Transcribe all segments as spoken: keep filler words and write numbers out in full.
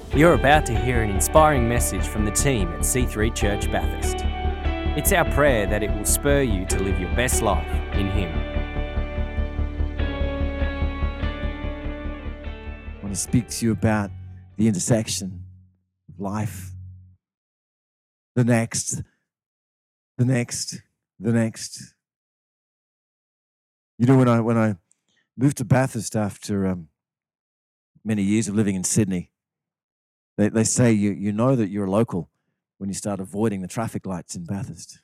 You're about to hear an inspiring message from the team at C three Church Bathurst. It's our prayer that it will spur you to live your best life in Him. I want to speak to you about the intersection of life, the next, the next, the next. You know, when I when I moved to Bathurst after um, many years of living in Sydney, they, they say you, you know that you're a local when you start avoiding the traffic lights in Bathurst,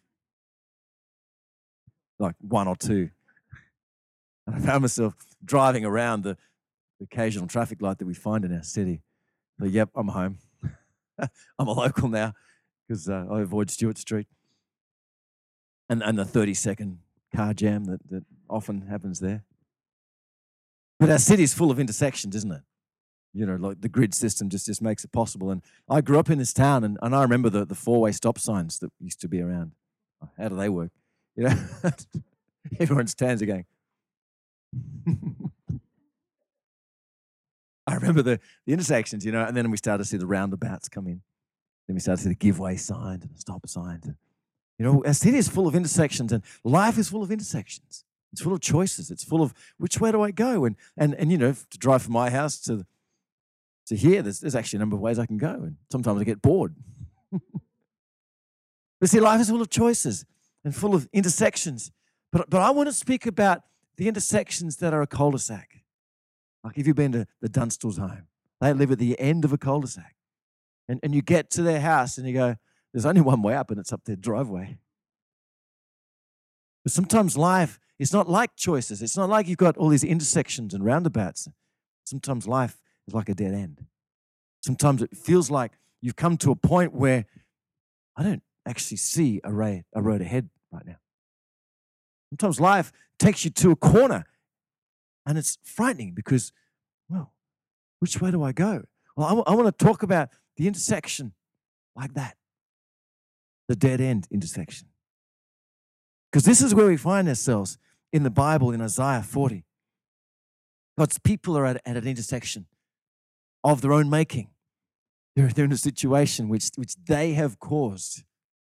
like one or two. And I found myself driving around the, the occasional traffic light that we find in our city. So, yep, I'm home. I'm a local now because uh, I avoid Stewart Street. And, and the thirty-second car jam that, that often happens there. But our city's full of intersections, isn't it? You know, like the grid system just, just makes it possible. And I grew up in this town, and, and I remember the, the four-way stop signs that used to be around. How do they work? You know, everyone stands there going. I remember the, the intersections, you know, and then we started to see the roundabouts come in. Then we started to see the give way signs and the stop signs. And, you know, our city is full of intersections, and life is full of intersections. It's full of choices. It's full of which way do I go? And and and you know, to drive from my house to to here, there's, there's actually a number of ways I can go, and sometimes I get bored. But see, life is full of choices and full of intersections. But but I want to speak about the intersections that are a cul-de-sac. Like if you've been to the Dunstall's home, they live at the end of a cul-de-sac, and and you get to their house and you go, there's only one way up, and it's up their driveway. But sometimes life is not like choices. It's not like you've got all these intersections and roundabouts. Sometimes life is like a dead end. Sometimes it feels like you've come to a point where I don't actually see a, ray, a road ahead right now. Sometimes life takes you to a corner, and it's frightening because, well, which way do I go? Well, I, w- I want to talk about the intersection like that, the dead end intersection. Because this is where we find ourselves in the Bible in Isaiah forty. God's people are at, at an intersection of their own making. They're, they're in a situation which, which they have caused.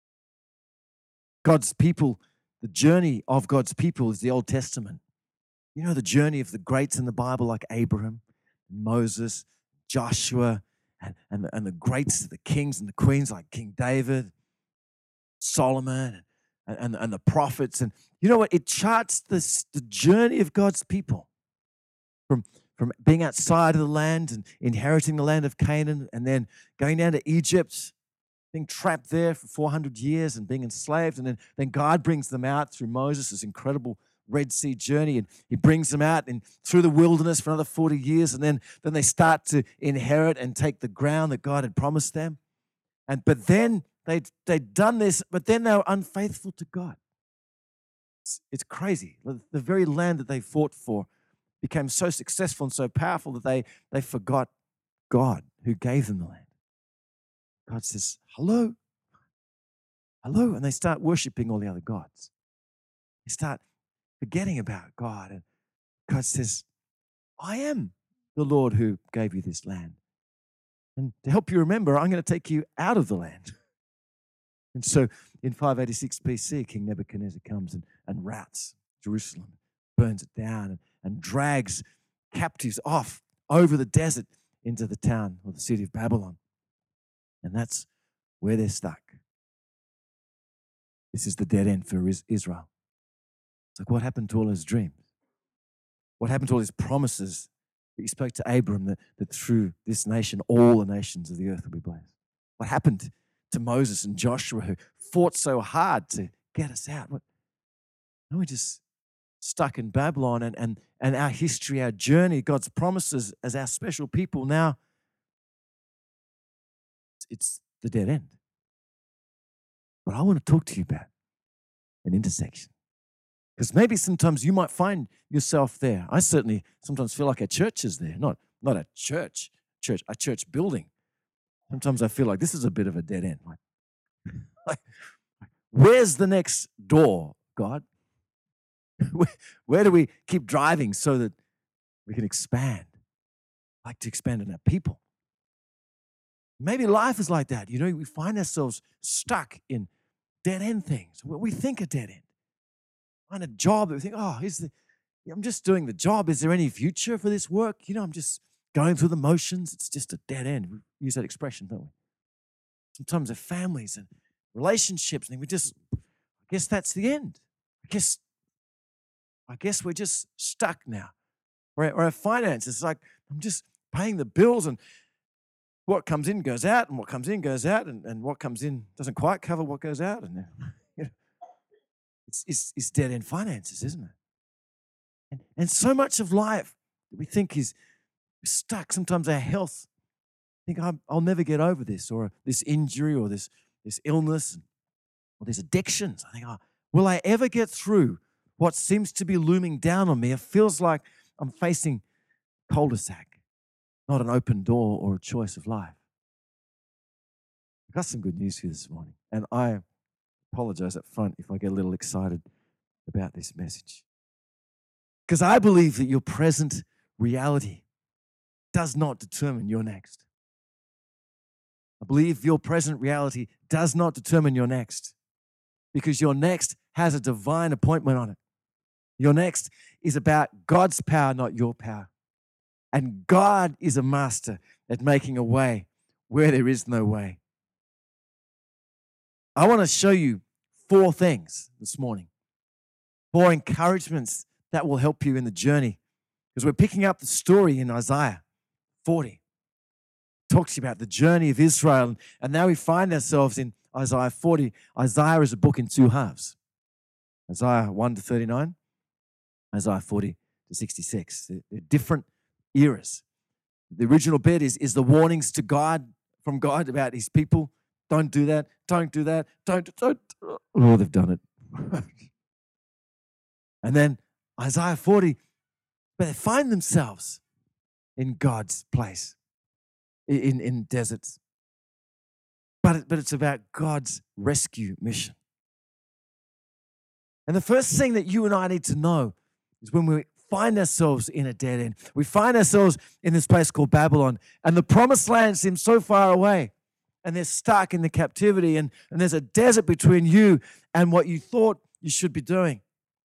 God's people, the journey of God's people is the Old Testament. You know, the journey of the greats in the Bible like Abraham, Moses, Joshua, and, and, the, and the greats, the kings and the queens like King David, Solomon, and, and, and the prophets. And you know what? It charts this, the journey of God's people from, from being outside of the land and inheriting the land of Canaan, and then going down to Egypt, being trapped there for four hundred years and being enslaved. And then, then God brings them out through Moses, this incredible Red Sea journey, and he brings them out and through the wilderness for another forty years. And then, then they start to inherit and take the ground that God had promised them. And but then they'd, they'd done this, but then they were unfaithful to God. It's, it's crazy. The, the very land that they fought for became so successful and so powerful that they, they forgot God who gave them the land. God says, hello, hello, and they start worshiping all the other gods. They start forgetting about God, and God says, I am the Lord who gave you this land. And to help you remember, I'm going to take you out of the land. And so in five eighty-six B C, King Nebuchadnezzar comes and, and routs Jerusalem, burns it down, and, and drags captives off over the desert into the town or the city of Babylon. And that's where they're stuck. This is the dead end for Israel. It's like, what happened to all his dreams? What happened to all his promises that he spoke to Abram that, that through this nation, all the nations of the earth will be blessed? What happened to Moses and Joshua who fought so hard to get us out? What, no, we're just stuck in Babylon, and, and, and our history, our journey, God's promises as our special people now, it's the dead end. But I want to talk to you about an intersection. Because maybe sometimes you might find yourself there. I certainly sometimes feel like a church is there, not, not a church, church, a church building. Sometimes I feel like this is a bit of a dead end. Like, like where's the next door, God? Where, where do we keep driving so that we can expand? I like to expand in our people. Maybe life is like that. You know, we find ourselves stuck in dead end things. What we think are dead end. Find a job that we think, oh, is the, I'm just doing the job. Is there any future for this work? You know, I'm just going through the motions. It's just a dead end. We use that expression, don't we? Sometimes our families and relationships, and we just, I guess that's the end. I guess, I guess we're just stuck now. Or our, or our finances, it's like, I'm just paying the bills, and what comes in goes out, and what comes in goes out, and, and what comes in doesn't quite cover what goes out. And you know, it's, it's, it's dead end finances, isn't it? And, and so much of life that we think is stuck. Sometimes our health, think I'm, I'll never get over this, or this injury, or this this illness, or these addictions. I think, oh, will I ever get through what seems to be looming down on me? It feels like I'm facing a cul-de-sac, not an open door or a choice of life. I've got some good news for you this morning, and I apologize up front if I get a little excited about this message, because I believe that your present reality does not determine your next. I believe your present reality does not determine your next, because your next has a divine appointment on it. Your next is about God's power, not your power. And God is a master at making a way where there is no way. I want to show you four things this morning, four encouragements that will help you in the journey, because we're picking up the story in Isaiah forty. It talks about the journey of Israel, and now we find ourselves in Isaiah forty. Isaiah is a book in two halves. Isaiah one to thirty-nine, Isaiah forty to sixty-six. They're, they're different eras. The original bit is, is the warnings to God, from God about his people. Don't do that, don't do that, don't, don't. Oh, they've done it. And then Isaiah forty, but they find themselves in God's place, in, in deserts. But, it, but it's about God's rescue mission. And the first thing that you and I need to know is when we find ourselves in a dead end, we find ourselves in this place called Babylon, and the promised land seems so far away, and they're stuck in the captivity, and, and there's a desert between you and what you thought you should be doing.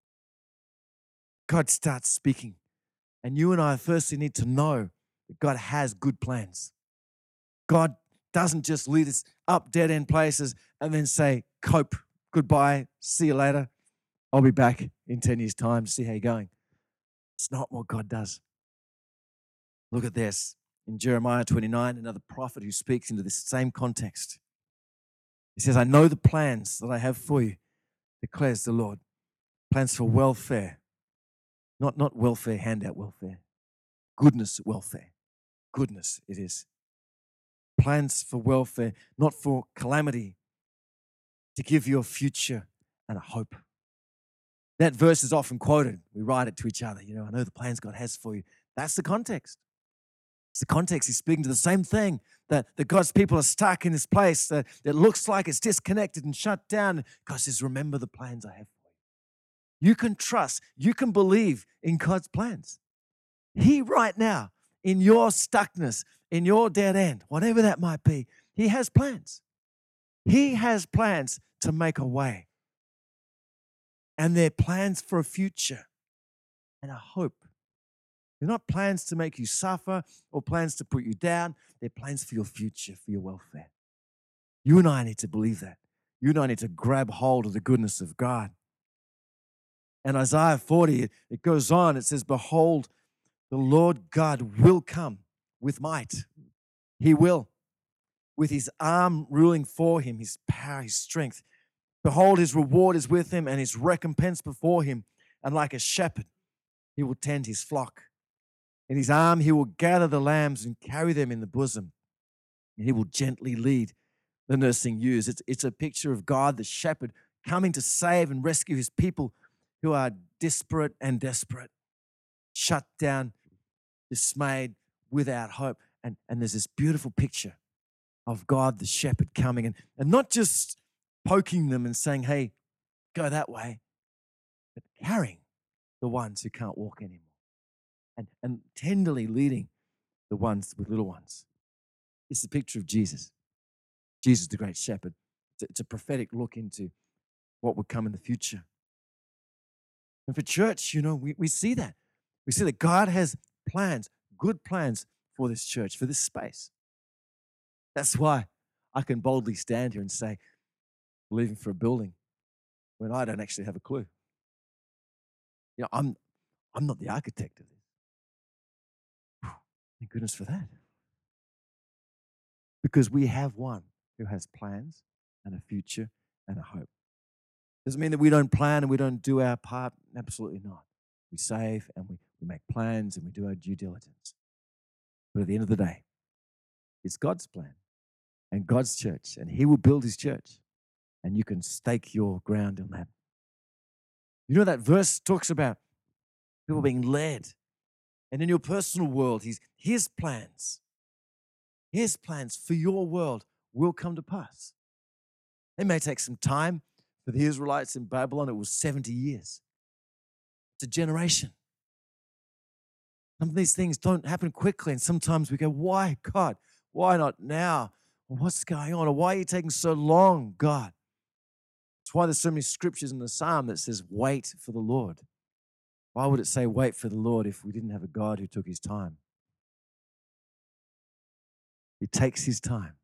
God starts speaking. And you and I firstly need to know that God has good plans. God doesn't just lead us up dead-end places and then say, cope, goodbye, see you later. I'll be back in ten years' time to see how you're going. It's not what God does. Look at this. In Jeremiah twenty-nine, another prophet who speaks into this same context. He says, I know the plans that I have for you, declares the Lord. Plans for welfare. Not, not welfare, handout welfare. Goodness welfare. Goodness it is. Plans for welfare, not for calamity, to give you a future and a hope. That verse is often quoted. We write it to each other. You know, I know the plans God has for you. That's the context. It's the context. He's speaking to the same thing, that, that God's people are stuck in this place that it looks like it's disconnected and shut down. God says, remember the plans I have for you. You can trust, you can believe in God's plans. He right now, in your stuckness, in your dead end, whatever that might be, he has plans. He has plans to make a way. And they're plans for a future and a hope. They're not plans to make you suffer or plans to put you down. They're plans for your future, for your welfare. You and I need to believe that. You and I need to grab hold of the goodness of God. And Isaiah forty, it goes on, it says, behold, the Lord God will come with might. He will. With his arm ruling for him, his power, his strength. Behold, his reward is with him and his recompense before him. And like a shepherd, he will tend his flock. In his arm, he will gather the lambs and carry them in the bosom. And he will gently lead the nursing ewes. It's, it's a picture of God, the shepherd, coming to save and rescue his people who are disparate and desperate, shut down, dismayed, without hope. And, and there's this beautiful picture of God, the shepherd, coming and, and not just poking them and saying, hey, go that way, but carrying the ones who can't walk anymore and, and tenderly leading the ones with little ones. It's the picture of Jesus. Jesus, the great shepherd. It's a, it's a prophetic look into what would come in the future. And for church, you know, we, we see that. We see that God has plans, good plans for this church, for this space. That's why I can boldly stand here and say, believing for a building when I don't actually have a clue. You know, I'm I'm not the architect of this. Thank goodness for that. Because we have one who has plans and a future and a hope. Doesn't mean that we don't plan and we don't do our part. Absolutely not. We save and we, we make plans and we do our due diligence. But at the end of the day, it's God's plan and God's church, and He will build His church. And you can stake your ground on that. You know, that verse talks about people being led. And in your personal world, his, his plans, His plans for your world will come to pass. It may take some time. For the Israelites in Babylon, it was seventy years. It's a generation. Some of these things don't happen quickly, and sometimes we go, why, God? Why not now? Well, what's going on? Or why are you taking so long, God? That's why there's so many scriptures in the Psalm that says, wait for the Lord. Why would it say wait for the Lord if we didn't have a God who took His time? He takes His time,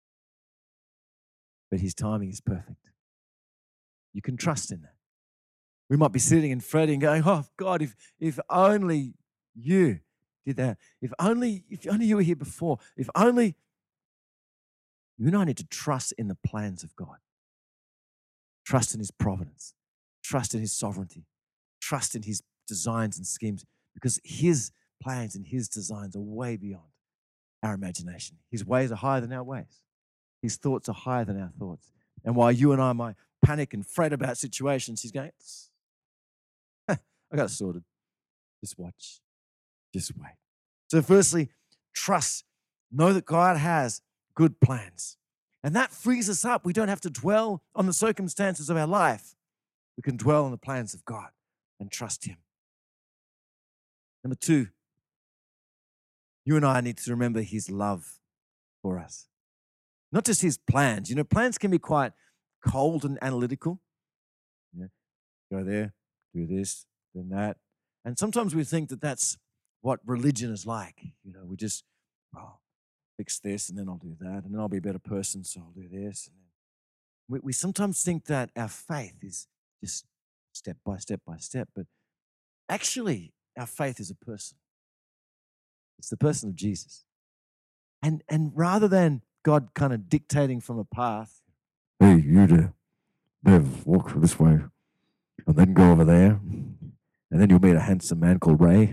but His timing is perfect. You can trust in that. We might be sitting and fretting, going, oh, God, if, if only you did that. If only, if only you were here before. If only, you and I need to trust in the plans of God. Trust in His providence. Trust in His sovereignty. Trust in His designs and schemes, because His plans and His designs are way beyond our imagination. His ways are higher than our ways. His thoughts are higher than our thoughts. And while you and I might panic and fret about situations, He's going, I got it sorted. Just watch. Just wait. So firstly, trust. Know that God has good plans. And that frees us up. We don't have to dwell on the circumstances of our life. We can dwell on the plans of God and trust Him. Number two, you and I need to remember His love for us. Not just His plans. You know, plans can be quite cold and analytical. Yeah. Go there, do this, then that. And sometimes we think that that's what religion is like. You know, we just, oh, fix this and then I'll do that. And then I'll be a better person, so I'll do this. And then we, we sometimes think that our faith is just step by step by step. But actually, our faith is a person. It's the person of Jesus. And, and rather than God kind of dictating from a path, hey, you do, Dev, walk this way, and then go over there, and then you'll meet a handsome man called Ray.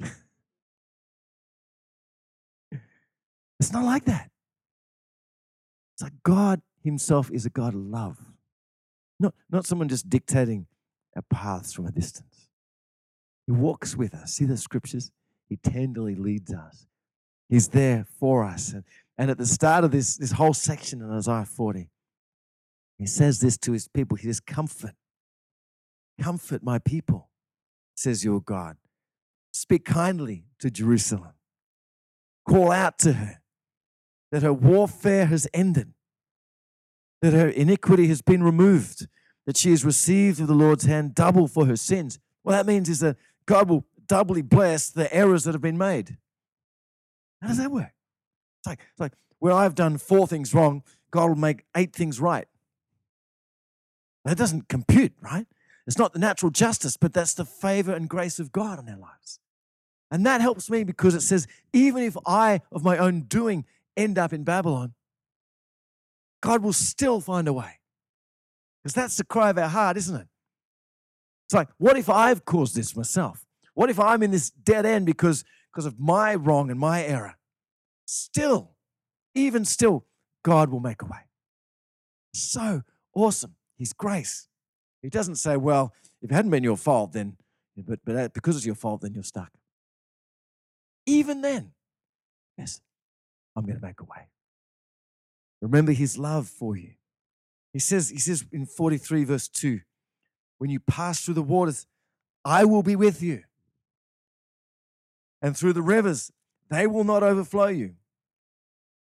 It's not like that. It's like God Himself is a God of love. Not, not someone just dictating our paths from a distance. He walks with us. See the scriptures? He tenderly leads us. He's there for us. And, and at the start of this, this whole section in Isaiah forty, He says this to His people. He says, comfort. Comfort my people, says your God. Speak kindly to Jerusalem. Call out to her that her warfare has ended, that her iniquity has been removed, that she has received of the Lord's hand double for her sins. What that means is that God will doubly bless the errors that have been made. How does that work? It's like, it's like where I've done four things wrong, God will make eight things right. That doesn't compute, right? It's not the natural justice, but that's the favor and grace of God in our lives. And that helps me because it says, even if I, of my own doing, end up in Babylon, God will still find a way. Because that's the cry of our heart, isn't it? It's like, what if I've caused this myself? What if I'm in this dead end because, because of my wrong and my error? Still, even still, God will make a way. So awesome. His grace. He doesn't say, well, if it hadn't been your fault, then, but, but because it's your fault, then you're stuck. Even then, yes, I'm going to make a way. Remember His love for you. He says, he says in forty-three verse two, when you pass through the waters, I will be with you. And through the rivers, they will not overflow you.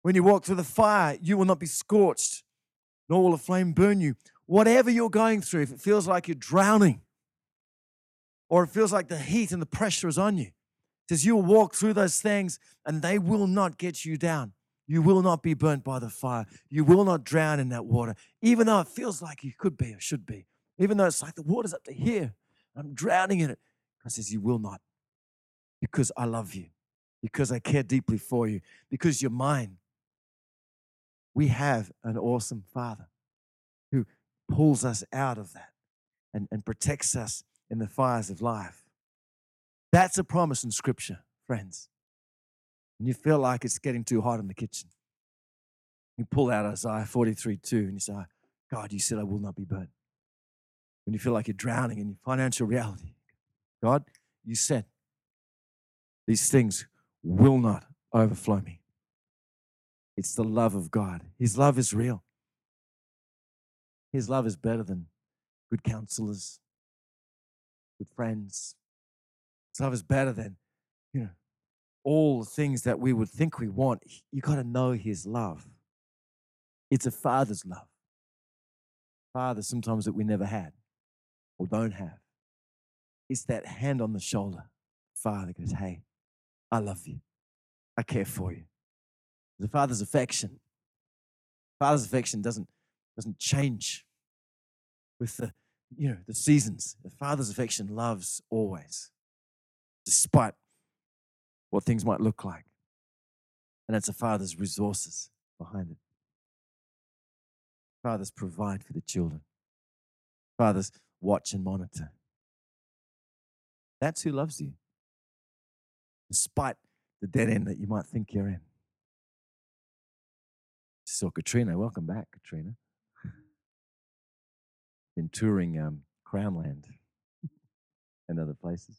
When you walk through the fire, you will not be scorched, nor will a flame burn you. Whatever you're going through, if it feels like you're drowning, or it feels like the heat and the pressure is on you, it says you'll walk through those things and they will not get you down. You will not be burnt by the fire. You will not drown in that water, even though it feels like you could be or should be. Even though it's like the water's up to here, I'm drowning in it. God says, you will not, because I love you, because I care deeply for you, because you're mine. We have an awesome Father who pulls us out of that and, and protects us in the fires of life. That's a promise in Scripture, friends. When you feel like it's getting too hot in the kitchen, you pull out Isaiah forty-three two and you say, God, you said I will not be burnt. When you feel like you're drowning in your financial reality, God, you said these things will not overflow me. It's the love of God. His love is real. His love is better than good counselors, good friends. His love is better than, you know, all the things that we would think we want. You got to know his love. It's a father's love. Father sometimes that we never had or don't have. It's that hand on the shoulder. Father goes, hey, I love you. I care for you. The father's affection. Father's affection doesn't, doesn't change with the, you know, the seasons. The father's affection loves always, despite what things might look like. And that's a father's resources behind it. Fathers provide for the children. Fathers watch and monitor. That's who loves you, despite the dead end that you might think you're in. So Katrina, welcome back, Katrina. Been touring um, Crownland and other places.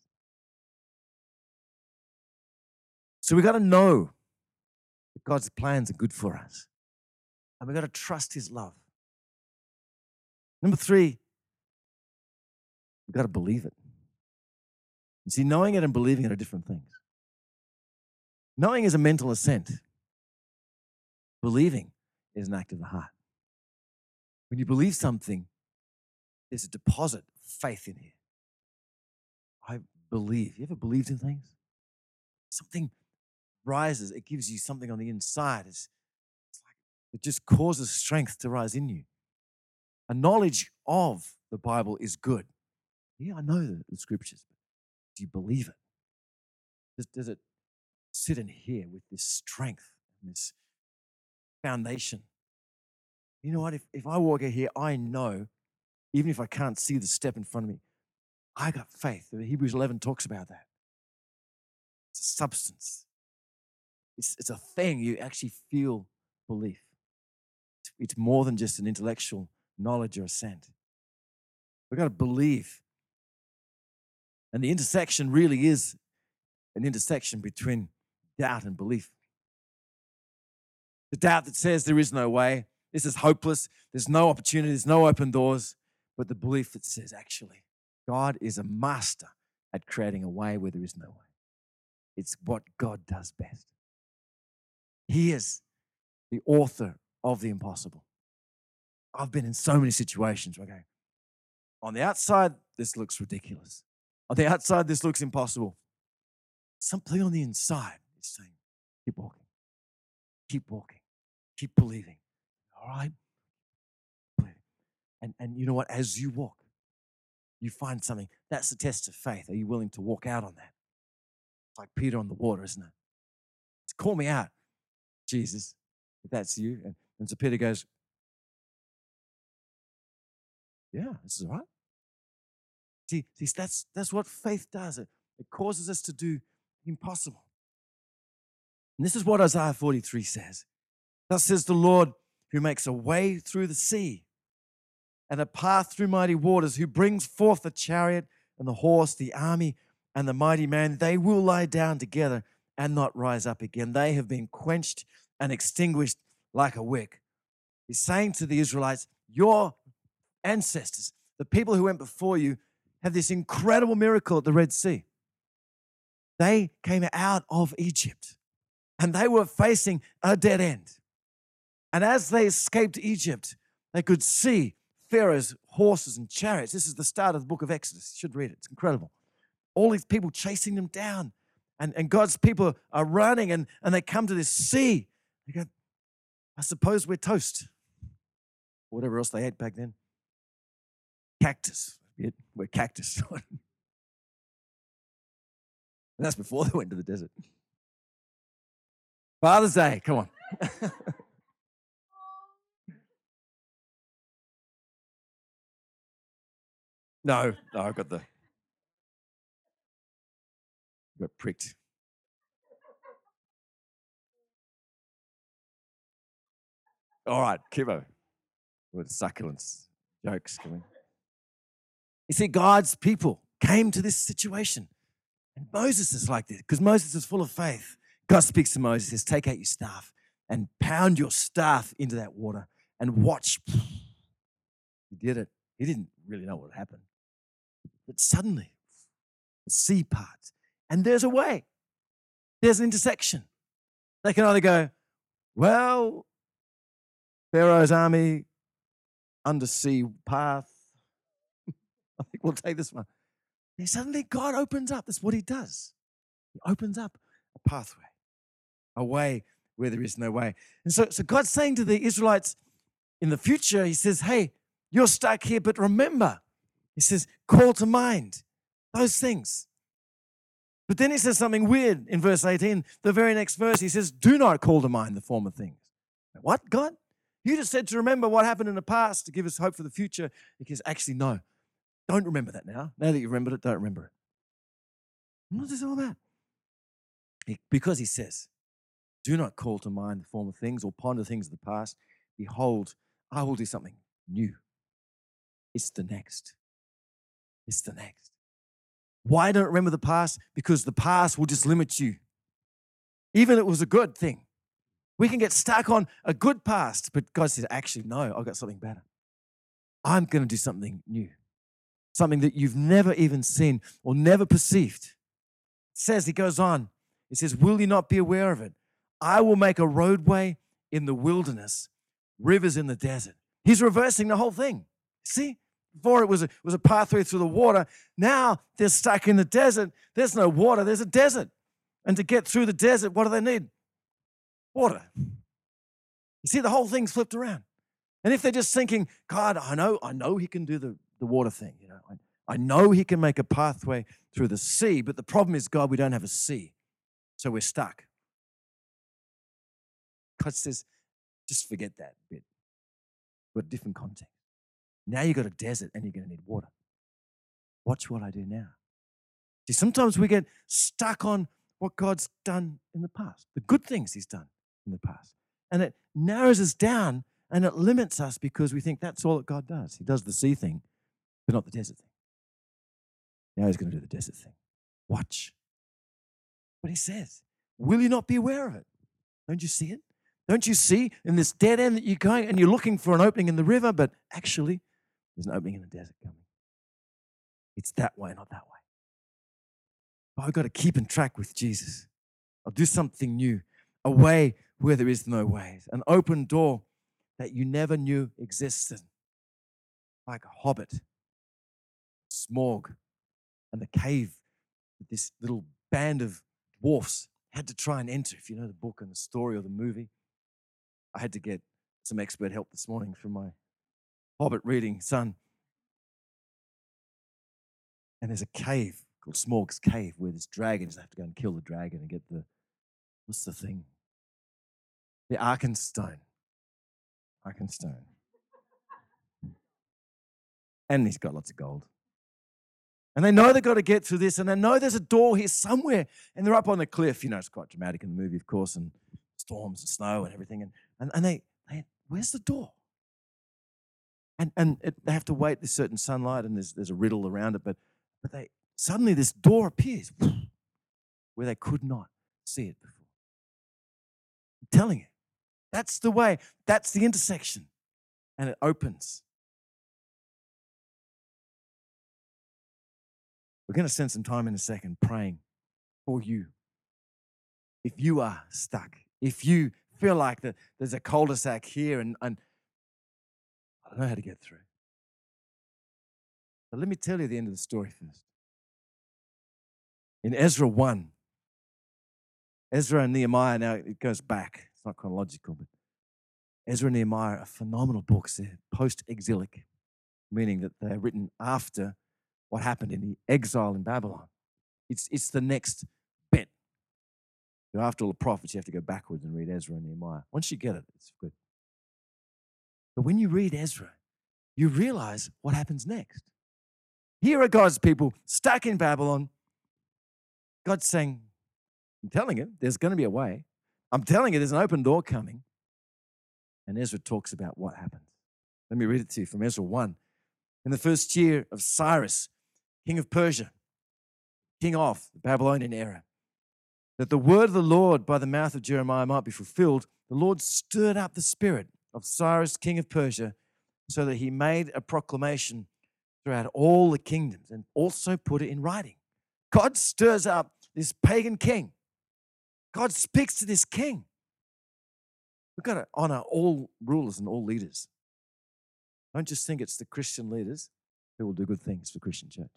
So we got to know that God's plans are good for us. And we got to trust his love. Number three, we got to believe it. You see, knowing it and believing it are different things. Knowing is a mental assent. Believing is an act of the heart. When you believe something, there's a deposit of faith in here. I believe. You ever believed in things? Something rises. It gives you something on the inside. It's, it's like it just causes strength to rise in you. A knowledge of the Bible is good. Yeah, I know the, the scriptures. But do you believe it? Does, does it sit in here with this strength and this foundation? You know what? If, if I walk in here, I know, even if I can't see the step in front of me, I got faith. Hebrews eleven talks about that. It's a substance. It's, it's a thing. You actually feel belief. It's, it's more than just an intellectual knowledge or assent. We've got to believe. And the intersection really is an intersection between doubt and belief. The doubt that says there is no way, this is hopeless, there's no opportunity, there's no open doors, but the belief that says, actually, God is a master at creating a way where there is no way. It's what God does best. He is the author of the impossible. I've been in so many situations where I go, on the outside, this looks ridiculous. On the outside, this looks impossible. Something on the inside is saying, keep walking, keep walking, keep believing. All right? And, and you know what? As you walk, you find something. That's the test of faith. Are you willing to walk out on that? It's like Peter on the water, isn't it? It's call me out, Jesus, if that's you. And, and so Peter goes, yeah, this is all right. See, see that's, that's what faith does. It, it causes us to do the impossible. And this is what Isaiah forty-three says. Thus says the Lord, who makes a way through the sea and a path through mighty waters, who brings forth the chariot and the horse, the army and the mighty man. They will lie down together and not rise up again. They have been quenched and extinguished like a wick. He's saying to the Israelites, your ancestors, the people who went before you, have this incredible miracle at the Red Sea. They came out of Egypt and they were facing a dead end. And as they escaped Egypt, they could see Pharaoh's horses and chariots. This is the start of the book of Exodus. You should read it. It's incredible. All these people chasing them down. And, and God's people are running, and, and they come to this sea. They go, I suppose we're toast. Whatever else they ate back then. Cactus. We're cactus. And that's before they went to the desert. Father's Day, come on. no, no, I got the got pricked. All right, Kibo. With succulents, jokes coming. You see, God's people came to this situation. And Moses is like this, because Moses is full of faith. God speaks to Moses, says, take out your staff and pound your staff into that water and watch. He did it. He didn't really know what would happen. But suddenly, the sea parts, and there's a way. There's an intersection. They can either go, well, Pharaoh's army, undersea path. I think we'll take this one. And suddenly God opens up. That's what he does. He opens up a pathway, a way where there is no way. And so, so God's saying to the Israelites in the future, he says, hey, you're stuck here, but remember, he says, call to mind those things. But then he says something weird in verse eighteen. The very next verse, he says, do not call to mind the former things. What, God? You just said to remember what happened in the past to give us hope for the future. Because actually, no, don't remember that now. Now that you've remembered it, don't remember it. What's this all about? Because he says, do not call to mind the former things or ponder things of the past. Behold, I will do something new. It's the next. It's the next. Why don't remember the past? Because the past will just limit you. Even if it was a good thing. We can get stuck on a good past, but God says, actually, no, I've got something better. I'm going to do something new. Something that you've never even seen or never perceived. It says, he goes on, it says, will you not be aware of it? I will make a roadway in the wilderness, rivers in the desert. He's reversing the whole thing. See? Before it was a, was a pathway through the water. Now they're stuck in the desert. There's no water. There's a desert. And to get through the desert, what do they need? Water. You see, the whole thing's flipped around. And if they're just thinking, God, I know, I know he can do the, the water thing. You know, I, I know he can make a pathway through the sea, but the problem is, God, we don't have a sea. So we're stuck. God says, just forget that bit. But a different context. Now you've got a desert and you're going to need water. Watch what I do now. See, sometimes we get stuck on what God's done in the past, the good things he's done in the past. And it narrows us down and it limits us because we think that's all that God does. He does the sea thing, but not the desert thing. Now he's going to do the desert thing. Watch what he says. Will you not be aware of it? Don't you see it? Don't you see in this dead end that you're going and you're looking for an opening in the river, but actually there's an opening in the desert coming. It's that way, not that way. But I've got to keep in track with Jesus. I'll do something new, a way where there is no way, an open door that you never knew existed, like a hobbit, Smaug, and the cave that this little band of dwarfs had to try and enter. If you know the book and the story or the movie, I had to get some expert help this morning from my Hobbit reading son. And there's a cave called Smaug's Cave where this dragons have to go and kill the dragon and get the, what's the thing? The Arkenstone. Arkenstone. And he's got lots of gold. And they know they've got to get through this, and they know there's a door here somewhere, and they're up on the cliff. You know, it's quite dramatic in the movie, of course, and storms and snow and everything. And, and, and they, they, where's the door? And, and it, they have to wait this certain sunlight, and there's, there's a riddle around it, but, but they suddenly this door appears where they could not see it before. I'm telling you, that's the way, that's the intersection, and it opens. We're going to spend some time in a second praying for you. If you are stuck, if you feel like the, there's a cul-de-sac here and, and I don't know how to get through. But let me tell you the end of the story first. In Ezra one, Ezra and Nehemiah, now it goes back. It's not chronological, but Ezra and Nehemiah are phenomenal books. They're post-exilic, meaning that they're written after what happened in the exile in Babylon. It's, it's the next bit. So after all the prophets, you have to go backwards and read Ezra and Nehemiah. Once you get it, it's good. But when you read Ezra, you realize what happens next. Here are God's people stuck in Babylon. God's saying, I'm telling you, there's going to be a way. I'm telling you, there's an open door coming. And Ezra talks about what happens. Let me read it to you from Ezra one. In the first year of Cyrus, king of Persia, king of the Babylonian era, that the word of the Lord by the mouth of Jeremiah might be fulfilled, the Lord stirred up the spirit of Cyrus, king of Persia, so that he made a proclamation throughout all the kingdoms and also put it in writing. God stirs up this pagan king. God speaks to this king. We've got to honor all rulers and all leaders. Don't just think it's the Christian leaders who will do good things for Christian church.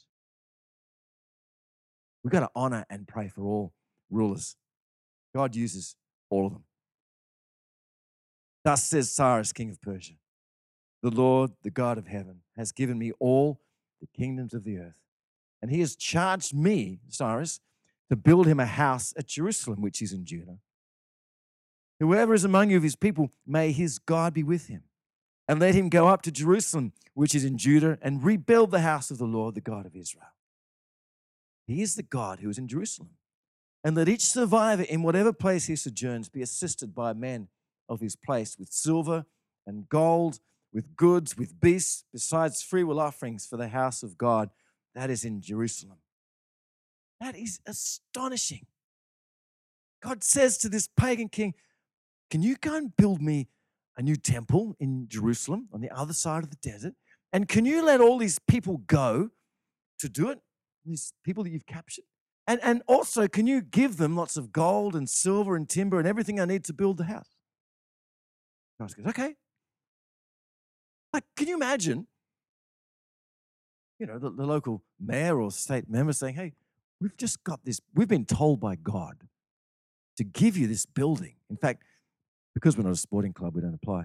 We've got to honor and pray for all rulers. God uses all of them. Thus says Cyrus, king of Persia, the Lord, the God of heaven, has given me all the kingdoms of the earth. And he has charged me, Cyrus, to build him a house at Jerusalem, which is in Judah. Whoever is among you of his people, may his God be with him. And let him go up to Jerusalem, which is in Judah, and rebuild the house of the Lord, the God of Israel. He is the God who is in Jerusalem. And let each survivor in whatever place he sojourns be assisted by men of his place with silver and gold, with goods, with beasts, besides freewill offerings for the house of God that is in Jerusalem. That is astonishing. God says to this pagan king, can you go and build me a new temple in Jerusalem on the other side of the desert? And can you let all these people go to do it? These people that you've captured? And, and also, can you give them lots of gold and silver and timber and everything I need to build the house? God goes, okay. Like, can you imagine, you know, the, the local mayor or state member saying, hey, we've just got this, we've been told by God to give you this building. In fact, because we're not a sporting club, we don't apply.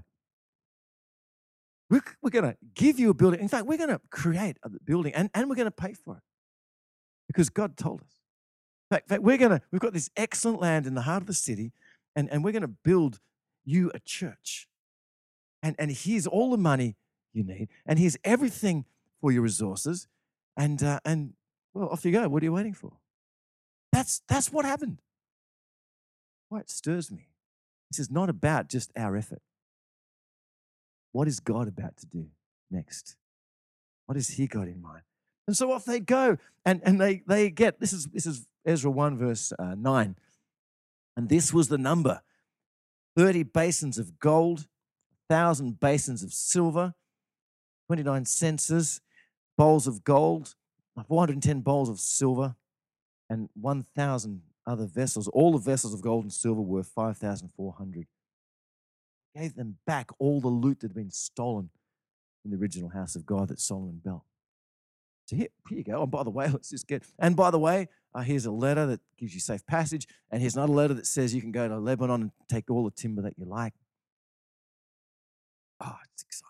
We're, we're going to give you a building. In fact, we're going to create a building and, and we're going to pay for it because God told us. In fact, in fact we're going to, we've got this excellent land in the heart of the city and, and we're going to build you a church. And, and here's all the money you need. And here's everything for your resources. And, uh, and well, off you go. What are you waiting for? That's, that's what happened. Why it stirs me. This is not about just our effort. What is God about to do next? What has he got in mind? And so off they go. And, and they, they get, this is, this is Ezra one verse uh, nine. And this was the number. thirty basins of gold, one thousand basins of silver, twenty-nine censers, bowls of gold, four hundred ten bowls of silver, and one thousand other vessels. All the vessels of gold and silver were five thousand four hundred. Gave them back all the loot that had been stolen from the original house of God that Solomon built. So here, here you go. And by the way, let's just get, and by the way, uh, here's a letter that gives you safe passage, and here's another letter that says you can go to Lebanon and take all the timber that you like. Oh, it's exciting.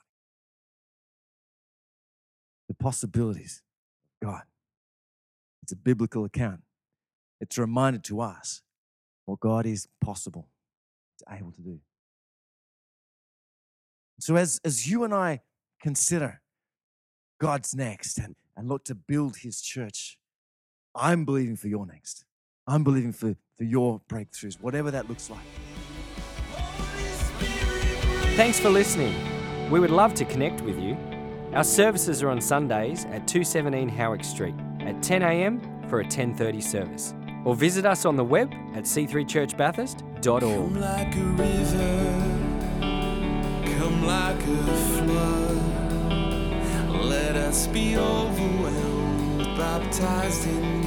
The possibilities of God. It's a biblical account. It's a reminder to us what God is possible, is able to do. So as, as you and I consider God's next and, and look to build his church, I'm believing for your next. I'm believing for, for your breakthroughs, whatever that looks like. Thanks for listening. We would love to connect with you. Our services are on Sundays at two seventeen Howick Street at ten a.m. for a ten thirty service. Or visit us on the web at c three church bathurst dot org. Come like a river, come like a flood. Let us be overwhelmed, baptized in